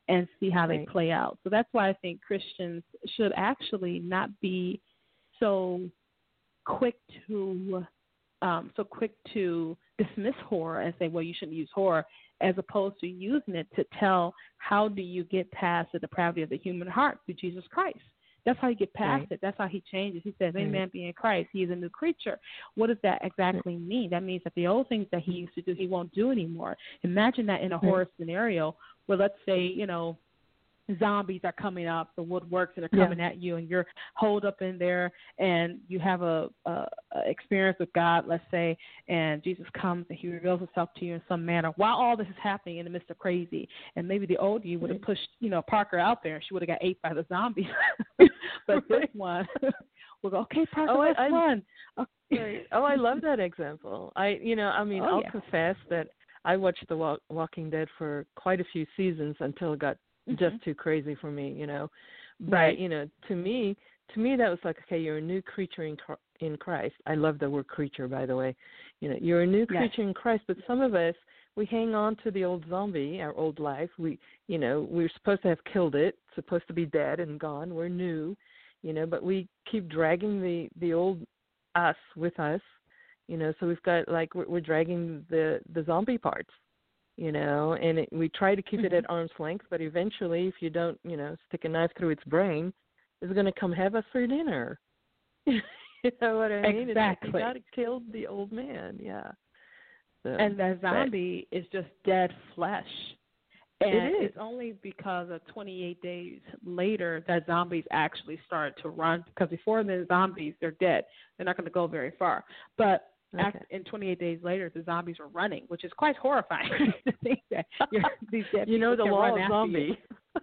and see how right. they play out. So that's why I think Christians should actually not be so quick to um, so quick to dismiss horror and say, well, you shouldn't use horror, as opposed to using it to tell how do you get past the depravity of the human heart through Jesus Christ. That's how you get past right. it. That's how he changes. He says, any right. man be in Christ, he is a new creature. What does that exactly right. mean? That means that the old things that he used to do, he won't do anymore. Imagine that in a right. horror scenario where, let's say, you know, zombies are coming up, the woodworks, and they're coming yeah. at you, and you're holed up in there, and you have a, a, a experience with God, let's say, and Jesus comes and he reveals himself to you in some manner while all this is happening in the midst of crazy. And maybe the old you would have pushed, you know, Parker out there, and she would have got ate by the zombies. But right. this one will go, okay, Parker, oh, let's I, run. Okay. Oh, I love that example. I, you know, I mean, oh, I'll yeah. confess that I watched The Walk, Walking Dead for quite a few seasons until it got just mm-hmm. too crazy for me, you know. But, right. you know, to me, to me that was like, okay, you're a new creature in in Christ. I love the word creature, by the way. You know, you're a new creature yes. in Christ, but some of us, we hang on to the old zombie, our old life. We, you know, we're supposed to have killed it, supposed to be dead and gone. We're new, you know, but we keep dragging the, the old us with us, you know, so we've got, like, we're, we're dragging the, the zombie parts. You know, and it, we try to keep it at arm's length, but eventually, if you don't, you know, stick a knife through its brain, it's going to come have us for dinner. You know what I mean? Exactly. It's like you got to kill the old man, yeah. So, and that zombie but, is just dead flesh. And it is. It's only because of twenty-eight days later that zombies actually start to run, because before the zombies, they're dead. They're not going to go very far. But Okay. After, in twenty-eight days later, the zombies are running, which is quite horrifying to think that you're, these dead you know the people law can of run zombie.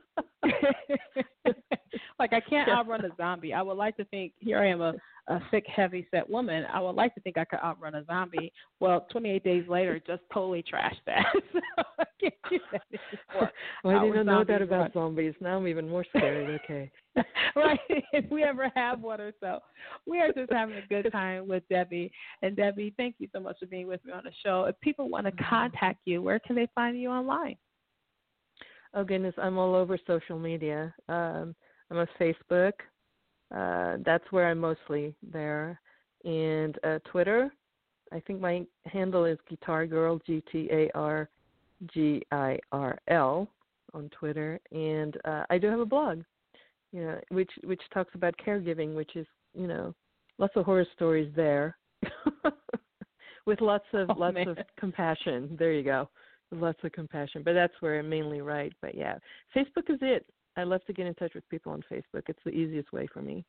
Like, I can't outrun a zombie. I would like to think, here I am, a, a thick, heavy-set woman. I would like to think I could outrun a zombie. Well, twenty-eight days later, just totally trashed that. So I can't do that anymore. Well, I didn't know that run. about zombies. Now I'm even more scared. Okay. Right, if we ever have one or so. We are just having a good time with Debbie. And Debbie, thank you so much for being with me on the show. If people want to contact you, where can they find you online? Oh, goodness, I'm all over social media. Um, I'm on Facebook. Uh, that's where I'm mostly there. And uh, Twitter, I think my handle is Guitar Girl, G T A R G I R L on Twitter. And uh, I do have a blog. You know, which which talks about caregiving, which is, you know, lots of horror stories there, with lots of oh, lots man. of compassion. There you go, with lots of compassion. But that's where I mainly write. But yeah, Facebook is it. I love to get in touch with people on Facebook. It's the easiest way for me.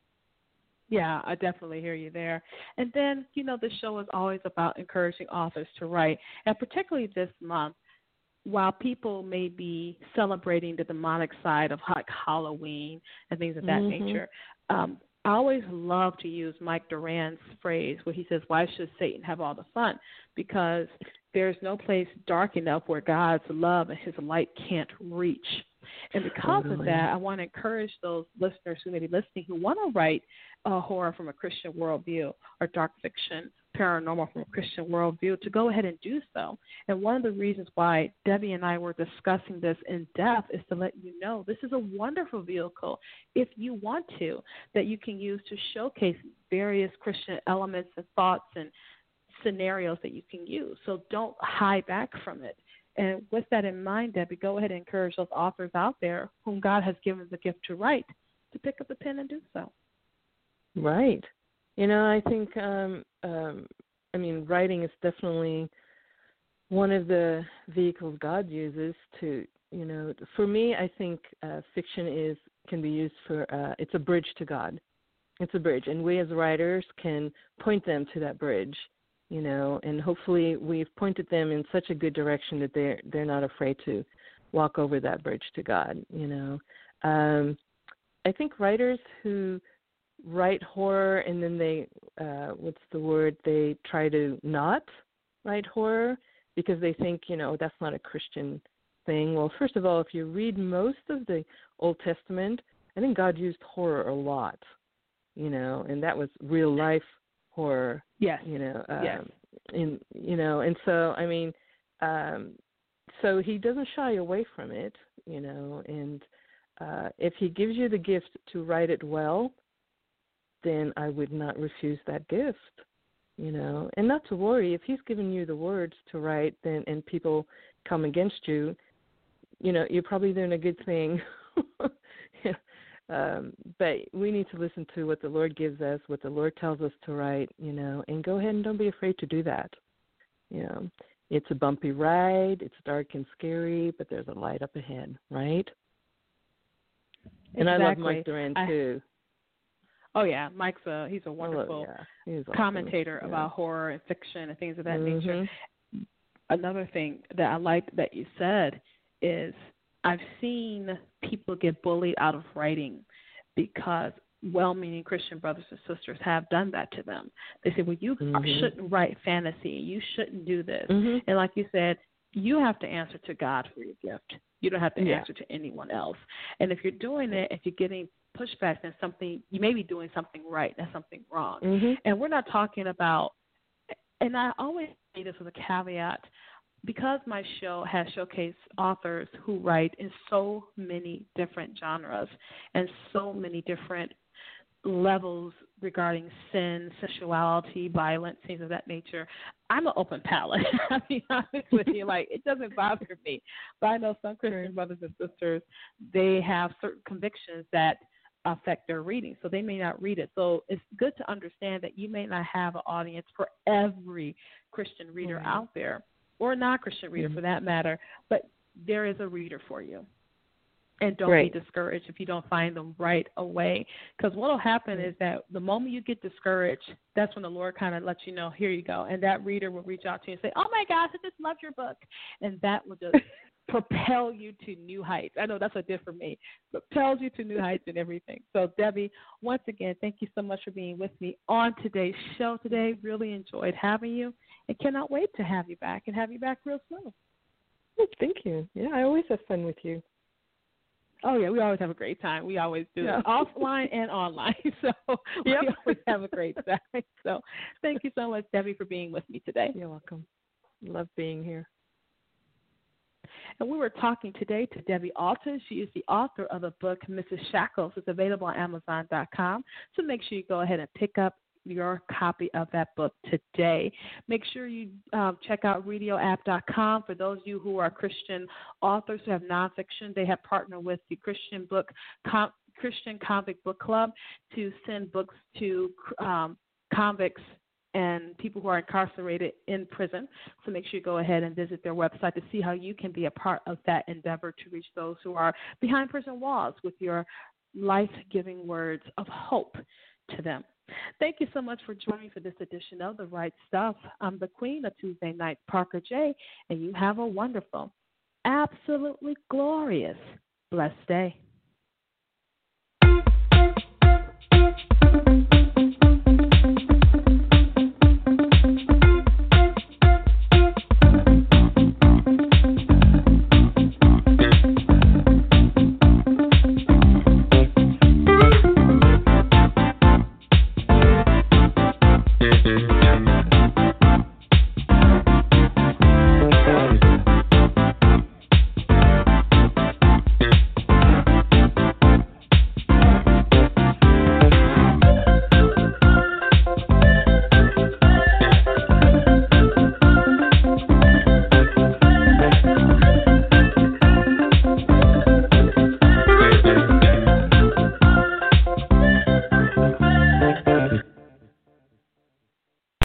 Yeah, I definitely hear you there. And then, you know, the show is always about encouraging authors to write, and particularly this month, while people may be celebrating the demonic side of like Halloween and things of that mm-hmm. nature, um, I always love to use Mike Duran's phrase where he says, why should Satan have all the fun? Because there's no place dark enough where God's love and his light can't reach. And because totally. of that, I want to encourage those listeners who may be listening who want to write uh, horror from a Christian worldview or dark fiction, paranormal from a Christian worldview, to go ahead and do so. And one of the reasons why Debbie and I were discussing this in depth is to let you know this is a wonderful vehicle, if you want to, that you can use to showcase various Christian elements and thoughts and scenarios that you can use. So don't hide back from it. And with that in mind, Debbie, go ahead and encourage those authors out there whom God has given the gift to write to pick up the pen and do so. Right. You know, I think, um, um, I mean, writing is definitely one of the vehicles God uses to, you know, for me, I think uh, fiction is can be used for, uh, it's a bridge to God. It's a bridge. And we as writers can point them to that bridge, you know, and hopefully we've pointed them in such a good direction that they're, they're not afraid to walk over that bridge to God, you know. Um, I think writers who write horror and then they, uh, what's the word, they try to not write horror because they think, you know, that's not a Christian thing. Well, first of all, if you read most of the Old Testament, I think God used horror a lot, you know, and that was real life horror. Yes. You know, um, yes. in, you know, and so, I mean, um, so he doesn't shy away from it, you know, and uh, if he gives you the gift to write it well, then I would not refuse that gift, you know. And not to worry, if he's given you the words to write, then and people come against you, you know, you're probably doing a good thing. um, but we need to listen to what the Lord gives us, what the Lord tells us to write, you know, and go ahead and don't be afraid to do that. You know, it's a bumpy ride, it's dark and scary, but there's a light up ahead, right? And exactly. I love Mike Duran too. I, oh yeah, Mike's a he's a wonderful love, yeah. he's commentator awesome. about yeah. horror and fiction and things of that mm-hmm. nature. Another thing that I liked that you said is I've seen people get bullied out of writing because well-meaning Christian brothers and sisters have done that to them. They say, well, you mm-hmm. shouldn't write fantasy. You shouldn't do this. Mm-hmm. And like you said, you have to answer to God for your gift. You don't have to yeah. answer to anyone else. And if you're doing it, if you're getting pushback, then something, you may be doing something right and something wrong. Mm-hmm. And we're not talking about, and I always say this with a caveat, because my show has showcased authors who write in so many different genres and so many different levels regarding sin, sexuality, violence, things of that nature, I'm an open palette. I'll be honest with you. Like, it doesn't bother me. But I know some Christian brothers and sisters, they have certain convictions that affect their reading, so they may not read it. So it's good to understand that you may not have an audience for every Christian reader mm-hmm. out there, or a non-Christian reader mm-hmm. for that matter, but there is a reader for you. And don't right. be discouraged if you don't find them right away. Because what will happen is that the moment you get discouraged, that's when the Lord kind of lets you know, here you go. And that reader will reach out to you and say, oh, my gosh, I just loved your book. And that will just propel you to new heights. I know that's what it did for me. Propels you to new heights and everything. So, Debbie, once again, thank you so much for being with me on today's show today. Really enjoyed having you and cannot wait to have you back and have you back real soon. Thank you. Yeah, I always have fun with you. Oh, yeah, we always have a great time. We always do, yeah. offline and online. So yep. we always have a great time. So thank you so much, Debbie, for being with me today. You're welcome. Love being here. And we were talking today to Debbie Alton. She is the author of the book, Missus Shackles. It's available on Amazon dot com. So make sure you go ahead and pick up your copy of that book today. Make sure you um, check out radio app dot com. For those of you who are Christian authors who have nonfiction, they have partnered with the Christian Book Com- Christian Convict Book Club to send books to um, convicts and people who are incarcerated in prison. So make sure you go ahead and visit their website to see how you can be a part of that endeavor to reach those who are behind prison walls with your life-giving words of hope to them. Thank you so much for joining for this edition of The Right Stuff. I'm the Queen of Tuesday Night, Parker J., and you have a wonderful, absolutely glorious, blessed day.